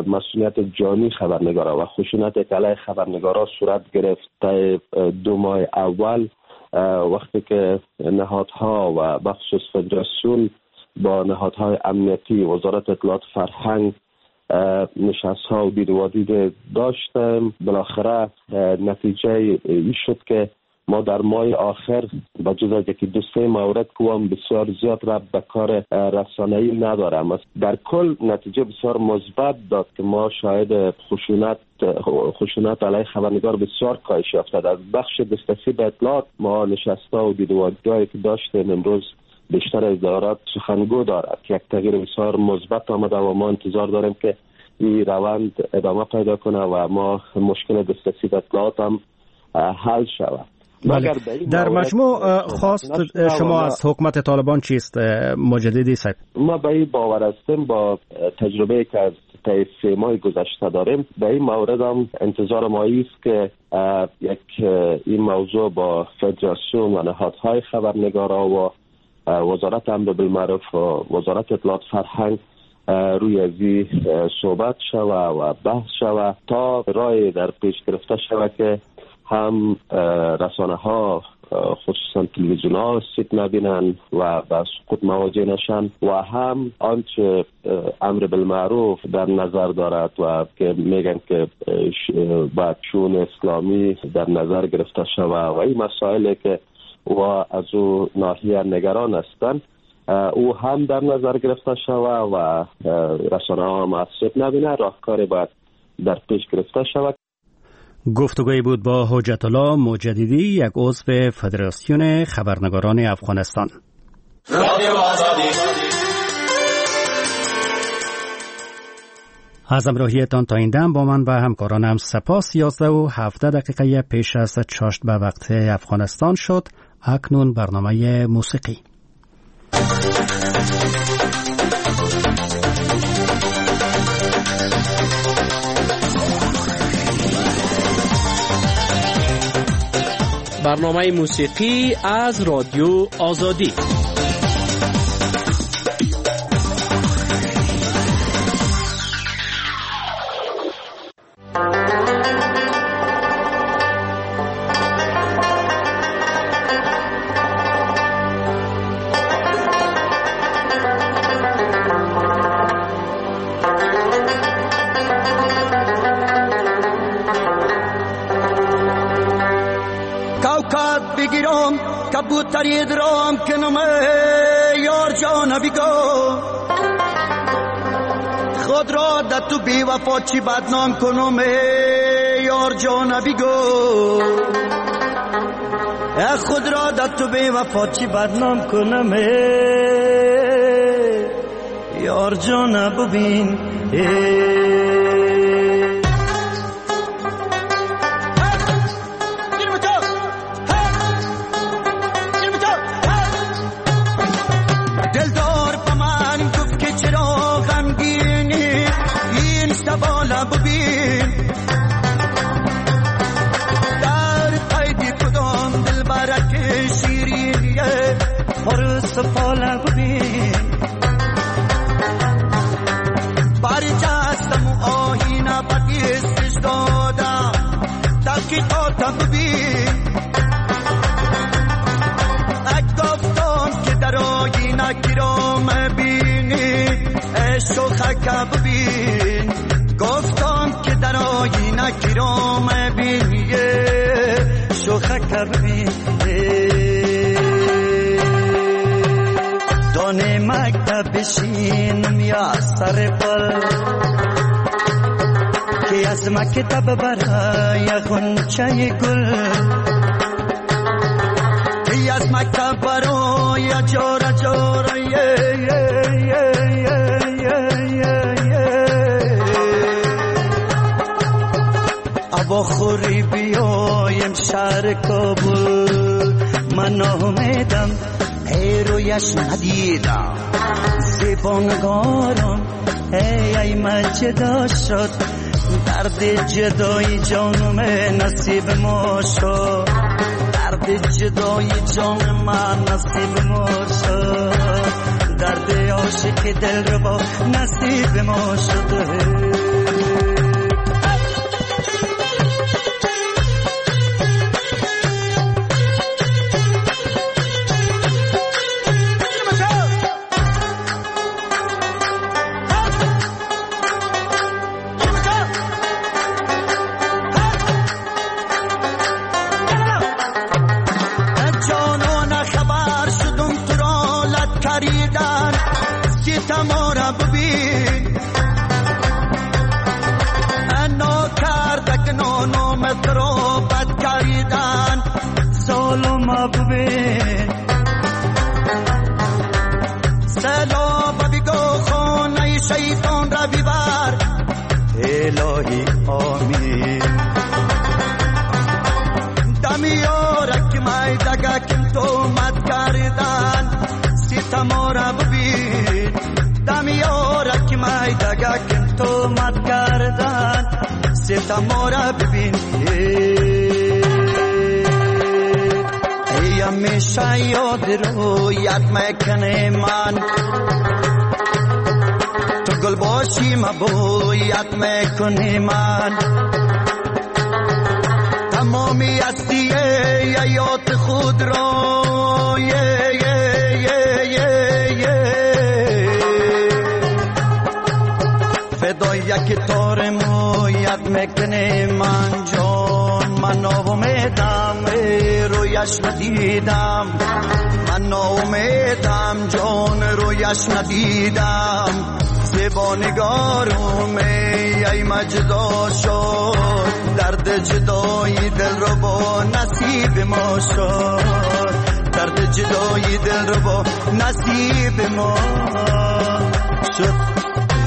مسئولیت جانی خبرنگارا و خشونت علیه خبرنگارا صورت گرفت. 2 ماه اول وقتی که نهادها و بخصوص فدراسیون با نهادهای امنیتی وزارت اطلاعات فرهنگ نشست‌ها و دید و دید داشتیم، بالاخره نتیجه این شد که ما در ماه آخر با جز از یکی 2-3 مورد که هم بسیار زیاد ربط به کار رسانه‌ای ندارم، در کل نتیجه بسیار مثبت داد که ما شاهد خشونت علیه خبرنگار بسیار کاهش یافته. از بخش دسترسی به اطلاعات ما نشست‌ها و دید و دیدایی که داشتیم امروز بیشتر از ادارات سخنگو دارد که یک تغییر بسیار مثبت آمده و ما انتظار داریم که این روند ادامه پیدا کنه و ما مشکل دسترسی به اطلاعات هم حل شود. در مجموع خواست شما از حکومت طالبان چیست مجددی صاحب؟ ما به این باور هستیم با تجربه که از طی 3 ماه گذشته داریم، به این مورد هم انتظار ما است که این موضوع با فدراسیون و نهادهای خبرنگارا و وزارت امر بالمعروف و وزارت اطلاعات فرهنگ روی ازی صحبت شود و بحث شود تا رای در پیش گرفته شود که هم رسانه ها خصوصا تلویزیون ها سیت نبینن و به سقوط مواجه نشن و هم آنچه امر بالمعروف در نظر دارد و که میگن که باید شؤون اسلامی در نظر گرفته شود و این مسائلی که و از او ناحیه نگران هستند او هم در نظر گرفته شود و رسانه ها هم سیت نبینه، راهکاری باید در پیش گرفته شود. گفتگوی بود با حجت الله مجددی، یک عضو فدراسیون خبرنگاران افغانستان. از همراهیتان تا این دم با من و همکارانم سپاس. 11:17 پیش از چاشت به وقت افغانستان شد. اکنون برنامه موسیقی. برنامه موسیقی از رادیو آزادی. کبوتری درام کنم یار جان بیگو خود را در تو بی وفا چی بدنام کنم یار جان بیگو خود را در تو بی وفا چی بدنام کنم یار جان ببین سفاله ببین باری جستم و آهینه بدیستش دادم تحقیقاتم ببین گفتم که در آهینه گیرام بینی شوخک ببین گفتم که در آهینه گیرام بینی شوخک ببین دانه مکتب بشینم یا سر پل که از مکتب برای غنچه گل که از مکتب برای جارا جارا ابا خوری بیایم شهر کابل من امیدم رویش ندیدم زیبانگارم ای من جدا شد درد جدای جانم نصیب ما شد درد جدای جان من نصیب ما شد درد عاشق دل رو با نصیب ما شد حالم ببین سلام بگو خانه شیطان را ببر الهی آمین دمیارک مای دگه کم تو مد کردن ستما را ببین دمیارک مای دگه کم تو مد کردن ستما را ببین ای همیشه یاد رویت میکنه من تو گل باشی مبویت میکنی من تمامی هستی یاد خود را فدای یک تار مویت میکنی من جان من ناامیدم رویش ندیدم من ناامیدم جان رویش ندیدم زبانگارم ای مجدا شد درد جدایی دل رو با نصیب ما شد درد جدایی دل رو با نصیب ما شد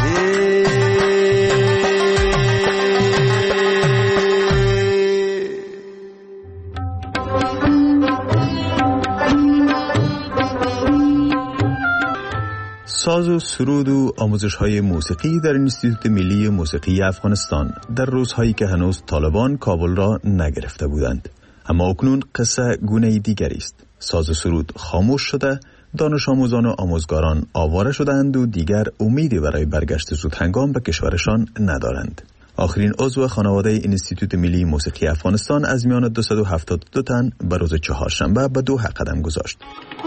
ساز و سرود و آموزش‌های موسیقی در انستیتوت ملی موسیقی افغانستان در روزهایی که هنوز طالبان کابل را نگرفته بودند. اما اکنون قصه گونه دیگری است. ساز و سرود خاموش شده، دانش آموزان و آموزگاران آواره شدند و دیگر امیدی برای برگشت زود هنگام به کشورشان ندارند. آخرین عضو خانواده انستیتوت ملی موسیقی افغانستان از میان 272 تن به روز چهارشنبه به دوحه قدم گذاشت.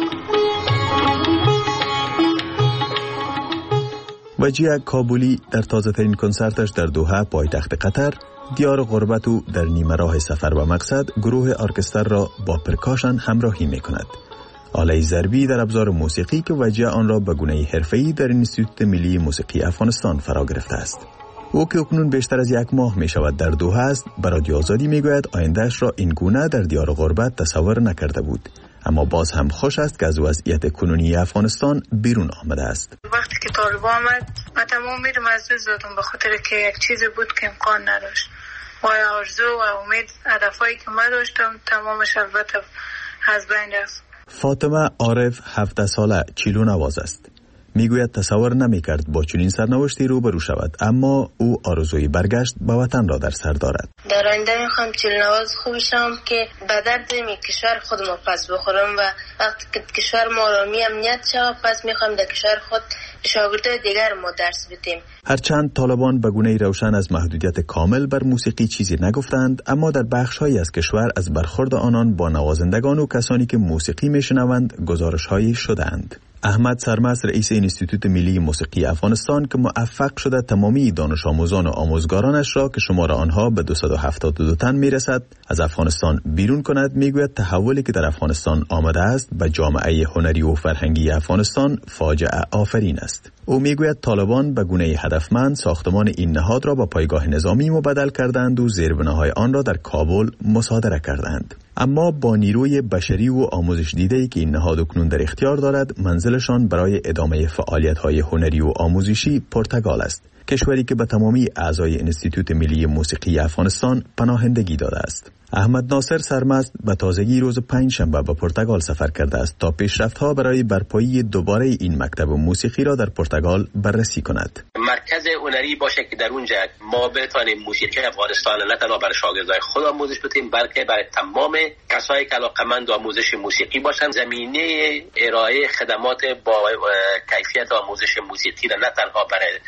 وجیه کابلی در تازه ترین کنسرتش در دوحه پایتخت قطر دیار غربت و در نیمه راه سفر به مقصد گروه ارکستر را با پرکاشن همراهی می کند. آله ضربی در ابزار موسیقی که وجیه آن را به گونه حرفه‌ای در انستیتوت ملی موسیقی افغانستان فرا گرفته است. او که اکنون بیشتر از یک ماه می شود در دوحه است، به رادیو آزادی می گوید آیندهش را این گونه در دیار غربت تصور نکرده بود. اما باز هم خوش است که از وضعیت کنونی افغانستان بیرون آمده است. وقتی که طالبان آمد من تمام میرم از دست دادم به خاطر که یک چیزی بود که امکان نداشت و آرزو و امید هدفایی که من داشتم تمامش البته از بین رفت. فاطمه عارف 17 ساله چیلو نواز است. میگوید تصور نمیکرد با چنین سرنوشتی روبرو شود، اما او آرزوی برگشت به وطن را در سر دارد. در آینده میخوام چیلنواز خوب شم که به درد کشور خودم پس بخورم و وقتی که کشور ما آرامی امنیت شود پس میخوام در کشور خود شاگردای دیگر ما درس بدیم. هرچند طالبان به گونه روشن از محدودیت کامل بر موسیقی چیزی نگفتند، اما در بخش‌هایی از کشور از برخورد آنان با نوازندگان و کسانی که موسیقی میشنوند گزارش‌هایی شدند. احمد سرمست رئیس انستیتوت ملی موسیقی افغانستان که موفق شده تمامی دانش آموزان و آموزگارانش را که شمار آنها به 272 تن میرسد از افغانستان بیرون کند، میگوید تحولی که در افغانستان آمده است به جامعه هنری و فرهنگی افغانستان فاجعه آفرین است. او میگوید طالبان به گونه هدفمند ساختمان این نهاد را با پایگاه نظامی مبدل کردند و زیربناهای آن را در کابل مصادره کردند. اما با نیروی بشری و آموزش دیده‌ای که این نهاد اکنون در اختیار دارد، منزلشان برای ادامه فعالیت‌های هنری و آموزشی پرتغال است، کشوری که به تمامی اعضای انستیتوت ملی موسیقی افغانستان پناهندگی داده است. احمد ناصر سرمست به تازگی روز پنجشنبه به پرتغال سفر کرده است تا پیشرفت‌ها برای برپایی دوباره این مکتب موسیقی را در پرتغال بررسی کند. مرکز هنری باشه که در اونجا ما بتوانیم موسیقی افغانستان نه تنها برای شاگردای خود آموزش بدیم بلکه برای تمام کسایی که علاقه‌مند آموزش موسیقی باشند زمینه ارائه خدمات با کیفیت آموزش موسیقی را نه تنها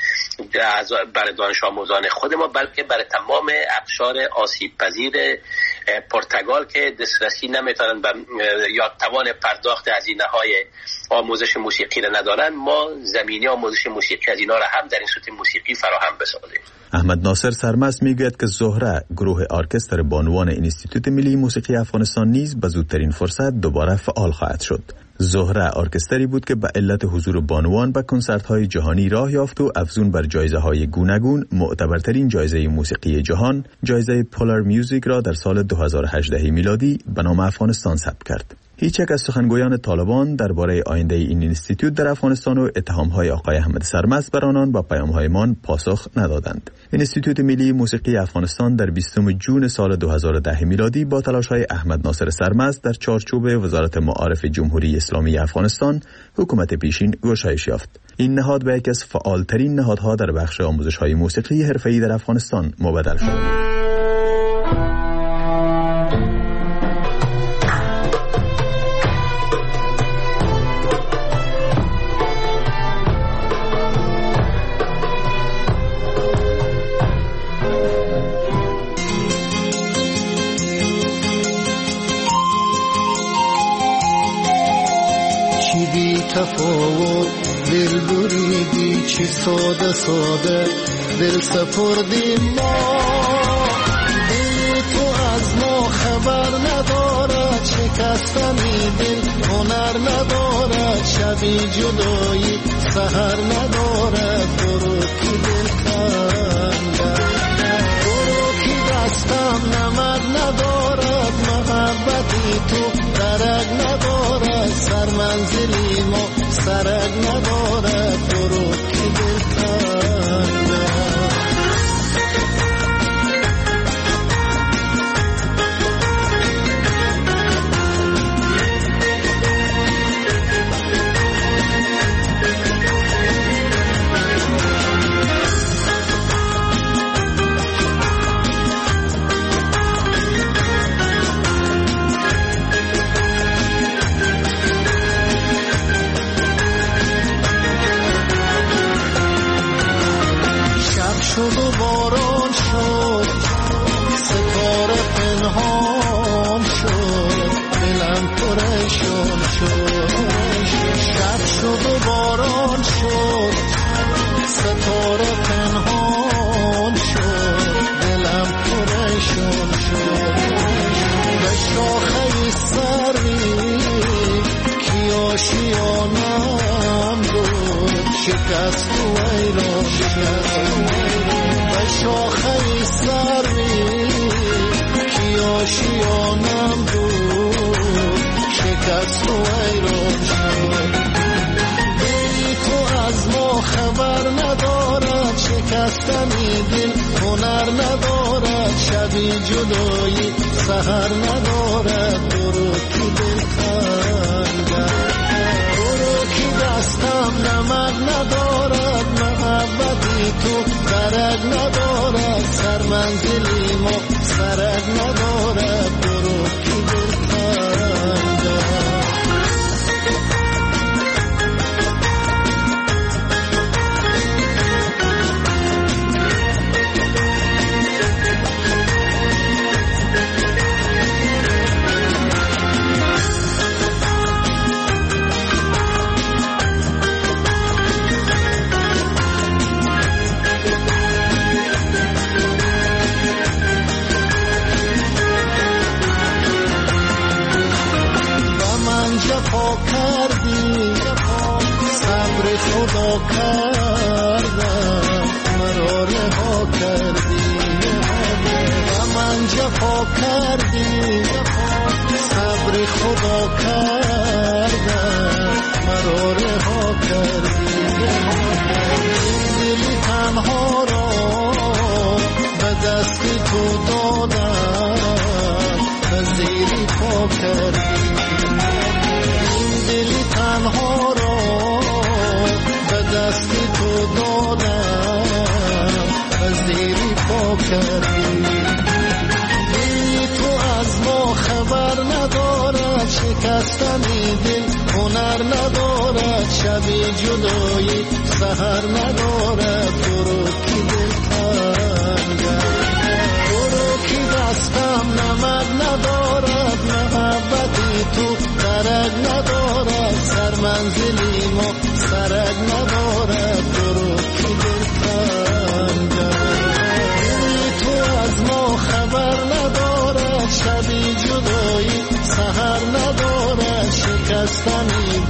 برای دانش آموزان خود ما بلکه برای تمام اقشار آسیب پذیر پرتغال که دسترسی نمیتونن یا توان پرداخت هزینه‌های آموزش موسیقی را ندارن، ما زمینه آموزش موسیقی از اینا را هم در انستیتوت موسیقی فراهم بسازیم. احمد ناصر سرمست میگوید که زهره گروه ارکستر بانوان انستیتوت ملی موسیقی افغانستان نیز به زودترین فرصت دوباره فعال خواهد شد. زهره ارکستری بود که به علت حضور بانوان به کنسرت‌های جهانی راه یافت و افزون بر جایزه‌های گوناگون معتبرترین جایزه موسیقی جهان، جایزه پولار میوزیک را در سال 2018 میلادی به نام افغانستان ثبت کرد. هیچ یک از سخنگویان طالبان درباره آینده این اینستیتوت در افغانستان و اتهام‌های آقای احمد سرمست بر آنان با پیام‌هایمان پاسخ ندادند. اینستیتوت ملی موسیقی افغانستان در 20 جون سال 2010 میلادی با تلاش‌های احمد ناصر سرمست در چارچوب وزارت معارف جمهوری اسلامی افغانستان حکومت پیشین گشایش یافت. این نهاد به یکی از فعالترین نهادها در بخش آموزش‌های موسیقی حرفه‌ای در افغانستان مبدل شد. تفاوت دل بریدی چی ساده ساده دل سپردیم ما، دل تو از ما خبر ندارد، شکستنی دل هنر ندارد، شبی جدایی سحر ندارد، برو کی دل کنده، برو کی دستم نمد ندارد، محبتی تو درک ندارد، سر منزلی ما سرک ندارد، برو کی دل کنده. شد و باران شد، ستاره پنهان شد، دلم پریشان شد، شب شد و باران شد، ستاره پنهان شد، دلم پریشان شد، به شاخه سری کی آشیانم بود، شکست و ویران شد، به شاخه سری کی آشیانم بود، شکست و ویران شد، دل تو از ما خبر ندارد، شکستنی دل هنر ندارد، شبی جدایی سحر ندارد، برو کی دل کنده، برو کی دستم نمد ندارد، محبتی تو درک ندارد، سر منزلی ما سرک ندارد، برو کی دل کنده. جفا کردی صبر خدا کردم، مرا رها کردی و من جفا کردی صبر خدا کردم، مرا رها کردی، دل تنها را به دست تو دادم، به زیر پا کردی، دلی تنها را به دست تو دادم، از دیری پا کردی، دلی تو از ما خبر ندارد، شکستنی دل هنر ندارد، شبی جدایی سحر ندارد، برو کی دل کنده، برو کی دستم نمد ندارد، محبتی تو درک ندارد، سر منزلی ما سرک ندارد، برو کی دل کنده، دلی تو از ما خبر ندارد، شبی جدایی سحر ندارد، شکستنی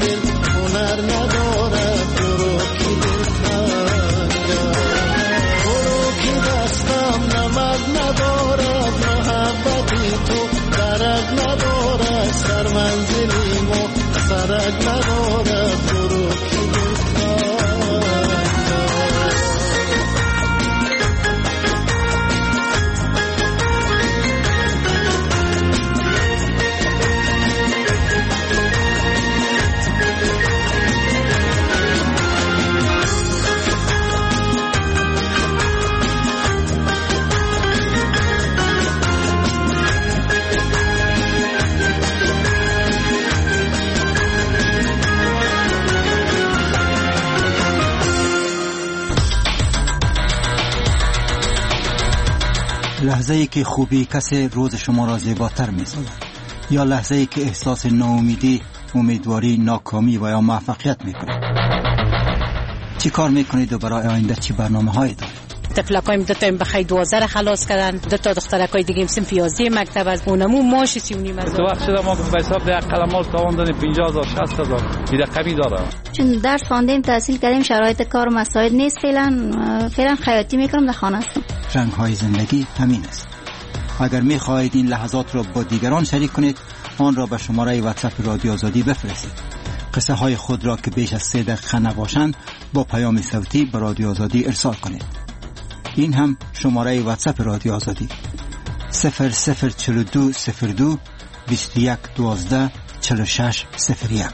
لحظه‌ای که خوبی کسی روز شما را زیباتر می‌سازد، یا لحظه‌ای که احساس ناامیدی، امیدواری، ناکامی و یا موفقیت می‌کنید. چی کار می‌کنید و برای آینده چی برنامه‌هایی دارید؟ تفلکایم دو تا بخای 12 خلاص کردن، دو تا دخترکای دیگه سنف 11 مکتب از اونمو ماش 3.5 هزار. تو وقت شده ما به حساب ده قلمال تواندن 50000 60000 دیگه کمی داره. چون درس خواندیم، تحصیل کردیم، شرایط کار مساعد نیست، فعلا خیاطی میکنم در خانه هستم. رنگ‌های زندگی همین است. اگر می‌خواهید این لحظات را با دیگران شریک کنید، آن را به شماره واتساپ رادیو آزادی بفرستید. قصه های خود را که بیش از 3 دقیقه نباشند با پیام صوتی به رادیو آزادی ارسال کنید. این هم شماره واتساپ رادیو آزادی 0042 02 21 12 46 01.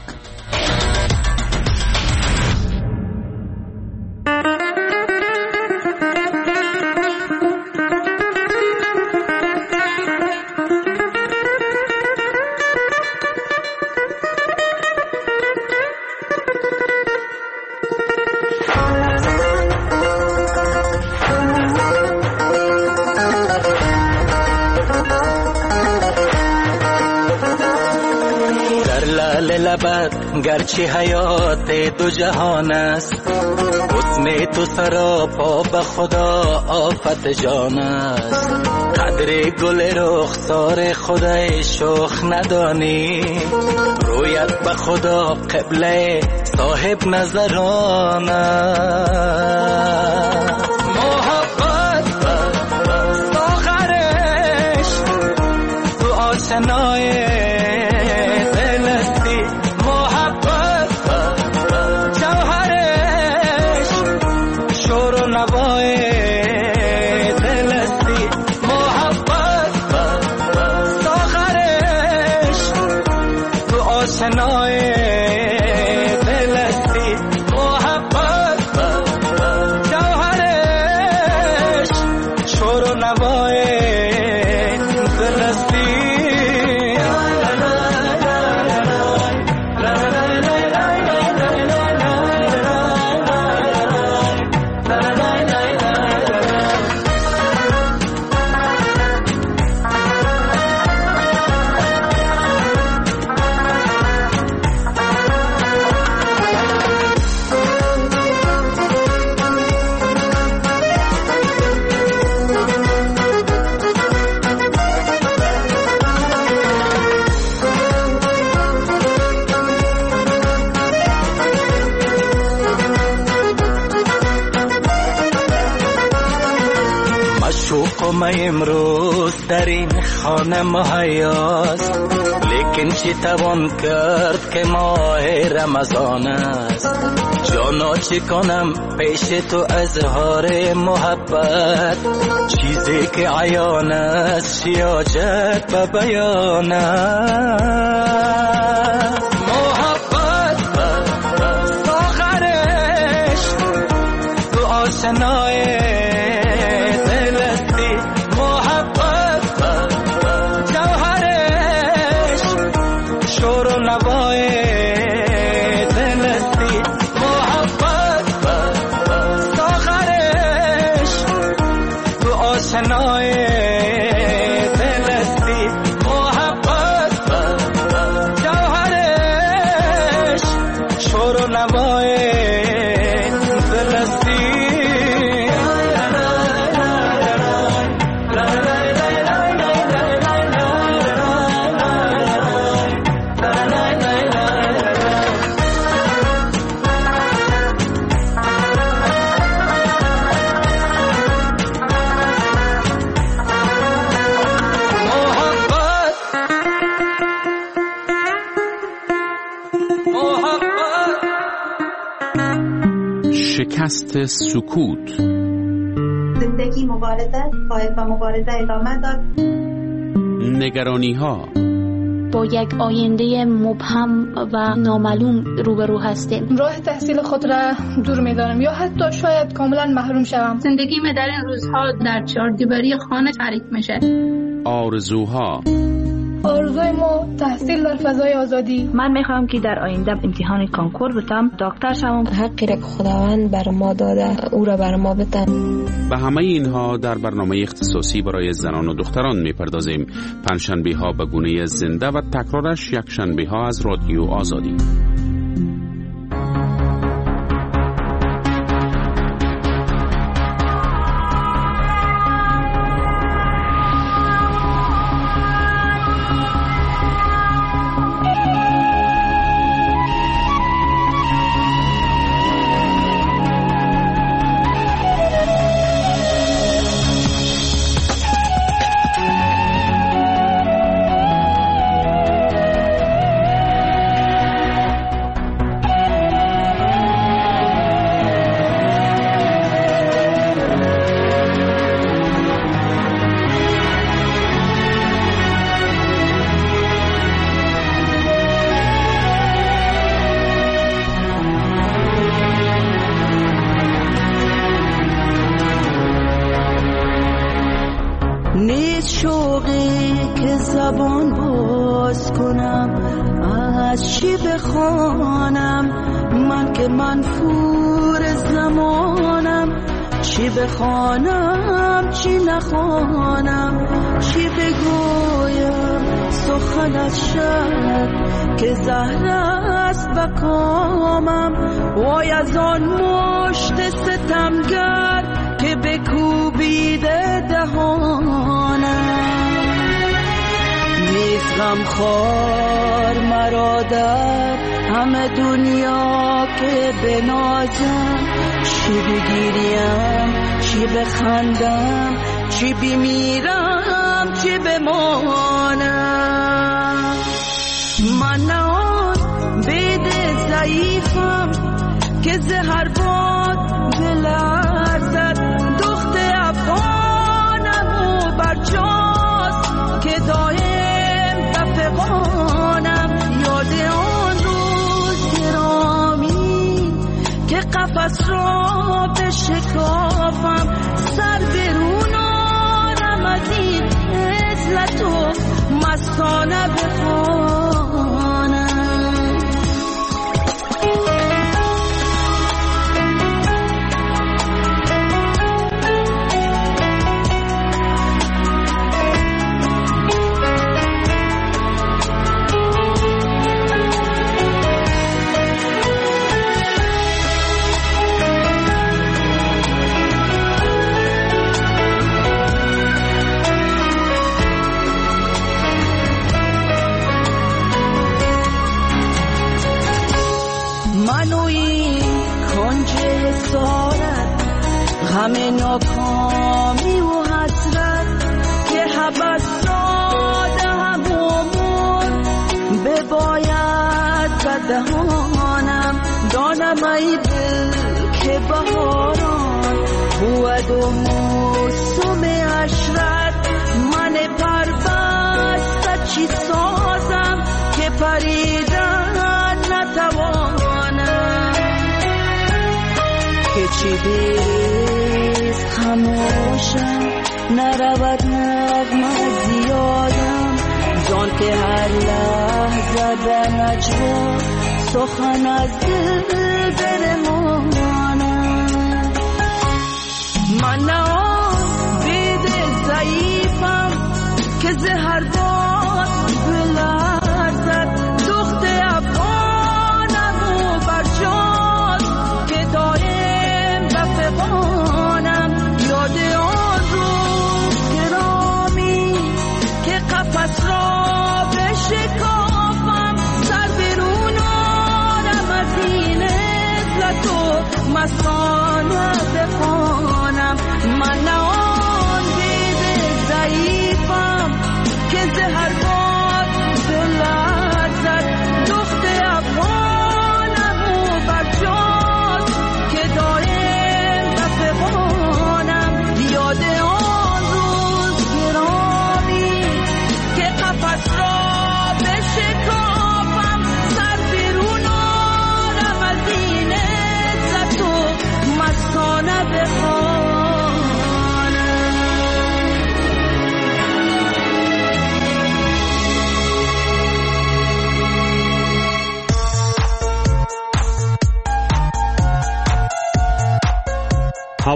گرچه حیات دو جهان است، حسن تو سراپا به خدا آفت جان است. قدر گل رخسار خدای شوخ ندانی، رویت به خدا قبله صاحب نظران است. محبت ساغرش تو آشنای امروز در این خانه مهیاست، لیکن چی توان کرد که ماه رمضان است. جانا چی کنم پیش تو اظهار محبت، چیزی که عیان است شیاجت به بیان است. محبت ساغرش تو آشنای شکست سکوت. زندگی مبارزه باید با مبارزه ادامه داد. نگرانی ها. با یک آینده مبهم و نامعلوم روبرو هستیم. راه تحصیل خود را دور می‌دانم یا حتی شاید کاملا محروم شوم. زندگی در این روزها در چهار دیواری خانه تعریف میشه. آرزوها. آرزوی ما تحصیل در فضای آزادی. من میخوام که در آینده امتحان کانکور بتم، دکتر شوم. حقی را که خداوند بر ما داده او را بر ما بتن. به همه اینها در برنامه اختصاصی برای زنان و دختران میپردازیم. پنجشنبه ها به گونه زنده و تکرارش یک شنبه ها از رادیو آزادی. بخوانم چی نخوانم، چی بگویم سخن از شب که زهر است به کامم. وای از آن مشت ستمگر که بکوبیده دهانم. نیست غمخوار مرا در همه دنیا که بنازم. چی بگیریم چی بخندم، چی بمیرم چی بمانم. من آن بید ضعیفم که زهر باد بلرزد. دخت افغانم و برجاست که دایم بفغانم. یاد آن روز گرامی که قفس را بشکافم. سر برون آرم از این عزلت و مستانه بخوانم. همه ناکامی و حسرت که حبس داده همون بباید بدهانم. دانم ای دل که بهاران بود و موسم عشرت. من پربسته چی سازم که پریدن نتوانم. که چی بیست خموشم نرود نغمه زیادم. جان که هر لحظه به نجوا سخن از دل بنمانم. من آن بید ضعیفم که زهر باد بلرزد. دخت افغانم و برجاست که دایم بفغانم. یاد آن روز گرامی که قفس را بشکافم. سر برون آرم از این عزلت و مستانه بخوانم. من آن دید ضعیفم که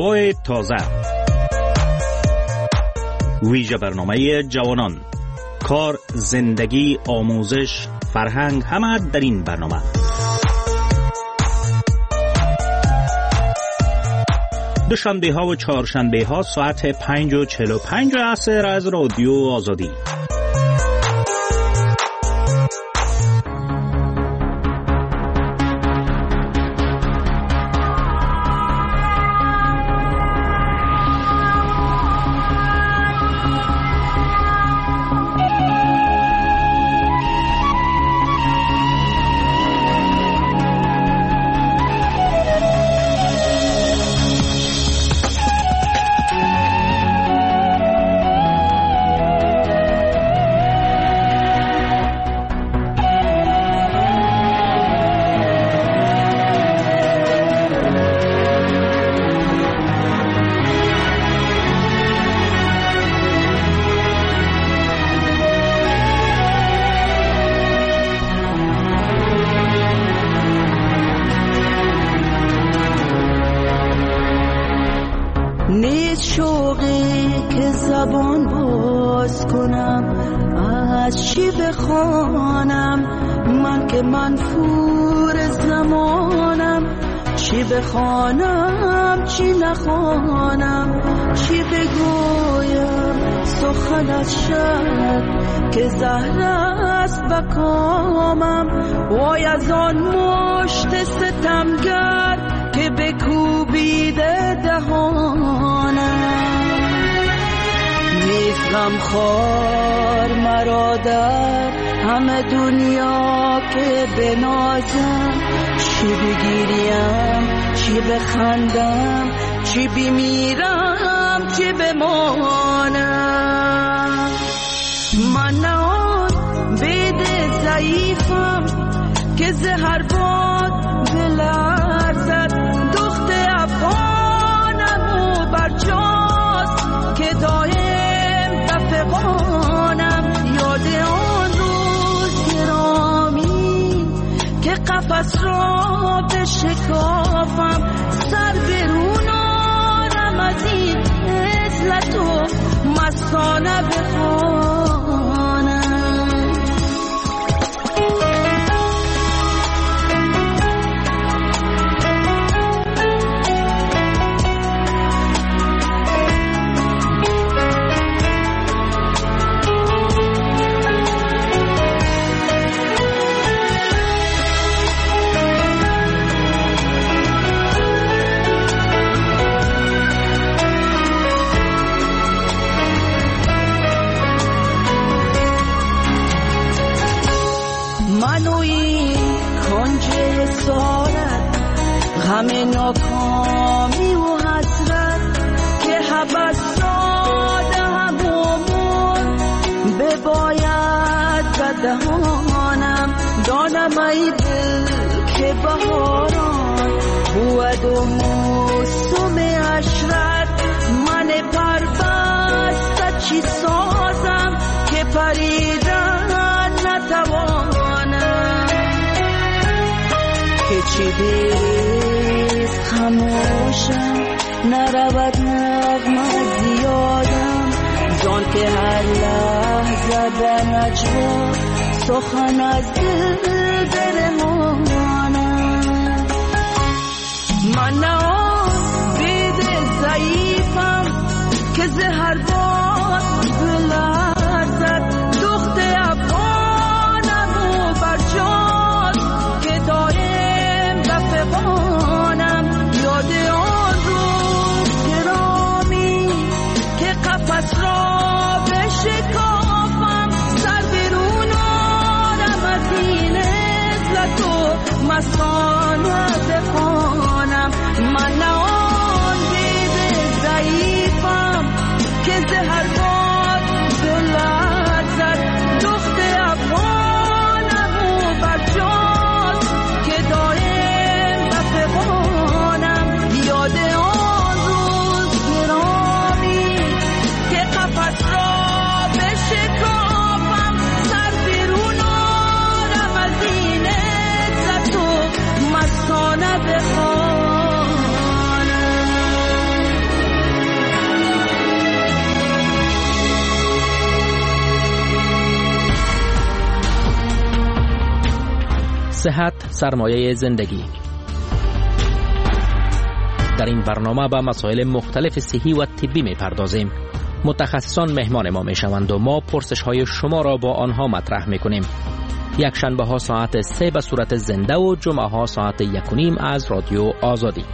هوای تازه، ویژه برنامه جوانان، کار، زندگی، آموزش، فرهنگ، همه در این برنامه. دوشنبه ها و چهارشنبه ها ساعت 5:45 عصر از رادیو آزادی. بخوانم چی نخوانم، چی بگویم سخن از شب که زهر است بکامم. وای از آن مشت ستمگر که بکوبیده دهانم. نیست غمخوار مرا در همه دنیا که بنازم، چی بگیریم چی بخندم، چی بمیرم چی بمانم. من آن بید ضعیفم که زهر باد بلرزد، دخت افغانم و برجاست که دایم بفغانم. یاد آن روز گرامی که قفس را بشکافم، سر برون آرم از این عزلت و مستانه بخوانم. همه ناکامی و حسرت که حبس داده همون بباید بدهانم. دانم ای دل که بهاران بود و موسم عشرت، من پربسته چی سازم که پریدن نتوانم. که چی بیست خموشم نرود نغمه زیادم، جان که هر لحظه به نجوا سخن از دل برمانم. من آن بید ضعیفم که زهر باد بلرزد، دخت افغانم و برجاست که دایم بفغانم. یاد آن روز گرامی که قفس را بشکافم، سر برون آرم از این عزلت و مستانه بخوانم. من آن دید ضعیفم که زهر باد بلرزد، دخت افغانم و برجاست که دایم بفغانم. یاد آن روز گرامی که قفس را بشکافم، سر برون آرم از این عزت و مستانه بخوانم. صحت سرمایه زندگی. در این برنامه به مسائل مختلف صحی و طبی می‌پردازیم. متخصصان مهمان ما میشوند و ما پرسش‌های شما را با آنها مطرح می‌کنیم. یک شنبه ها ساعت 3 به صورت زنده و جمعه ها ساعت 1:30 از رادیو آزادی.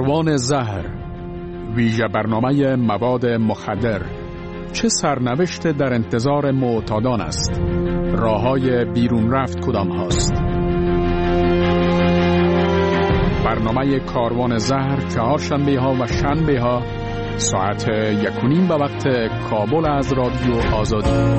کاروان زهر، ویژه برنامه مواد مخدر، چه سرنوشت در انتظار معتادان است؟ راههای بیرون رفت کدام هاست؟ برنامه کاروان زهر چهارشنبه ها و شنبه ها ساعت 1:30 به وقت کابل از رادیو آزادی.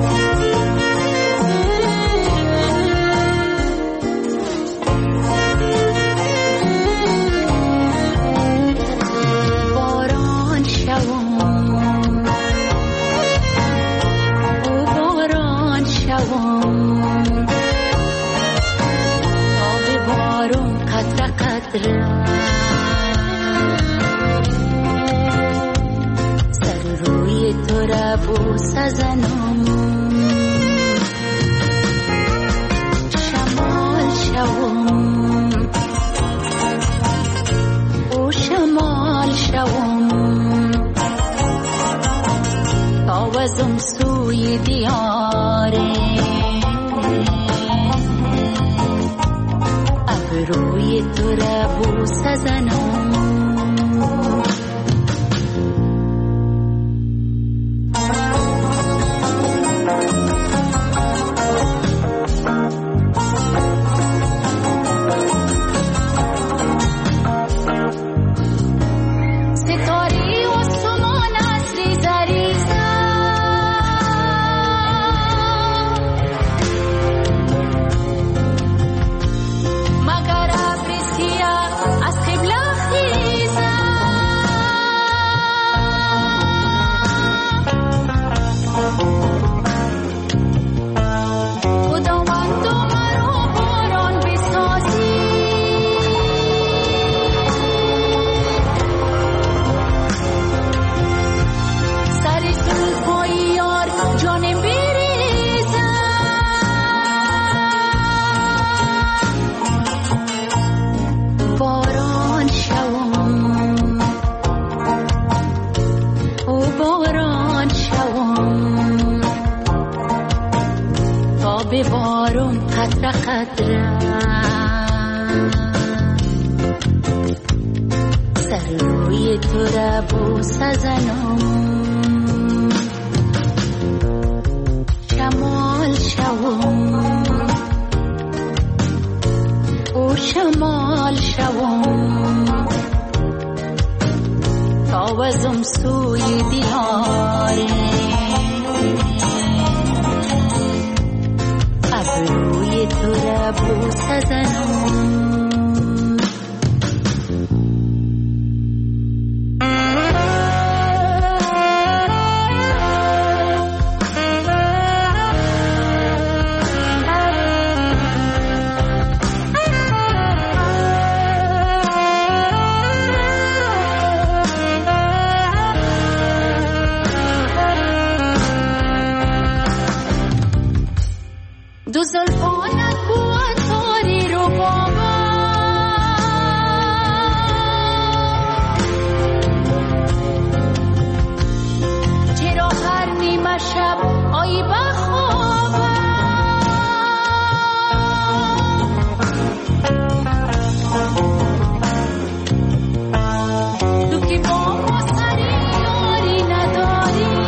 سر روی تو را بوس زنم، شمال شوم او شمال شوم، تاوزم سوی دیاره روی تو را بوس زنم. سر روی تو را بوس زنم، شمال شوم او شمال شوم، تاوزم سوی دیاره روی تو را بوس زنم. دو زلفانت بود تاری رو بابا، چرا هر نیمه شب آیی بخوابم، تو که با ما سری یاری نداری،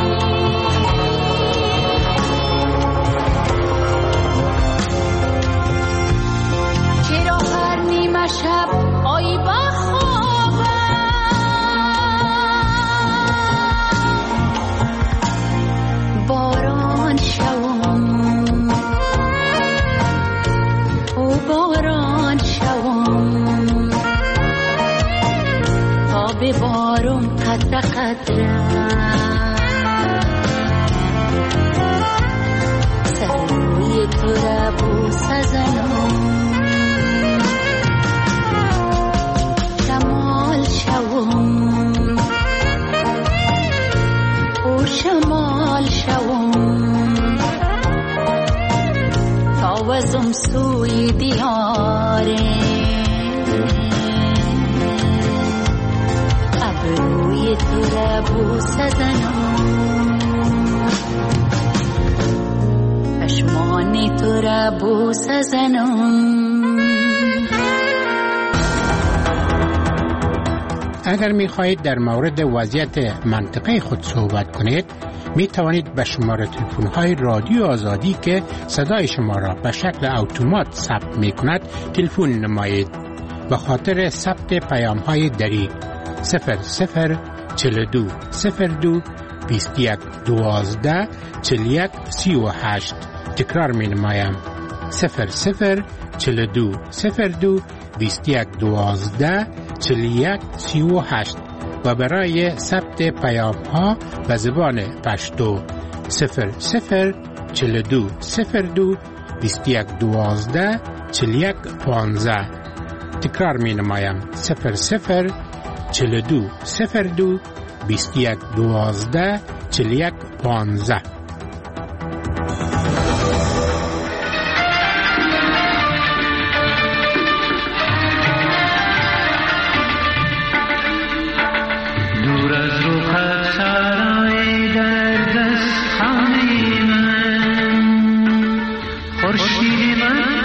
شب آیی بخوابم، باران شوم او باران شوم، تا ببارم قطره قطره سر روی تو را بوس زنم، او شمال شوم، تاوزم سوی دیاره ابروی تو را بوس زنم، چشمان تو را بوس زنم. اگر می خواهید در مورد وضعیت منطقه خود صحبت کنید می توانید به شماره تلفن های رادیو آزادی که صدای شما را به شکل اتومات ثبت می کند تلفن نمایید. به خاطر ثبت پیام های دری 0042 02 21 12 41 38 تکرار می نمایم 0042 02 21 12 41 38 و برای ثبت پیام ها به زبان پشتو 0042 02 21 12 41 15 تکرار می نمایم 0042 02 21 12 41 15. دور از رخت سرای در دست خانه من خورشید من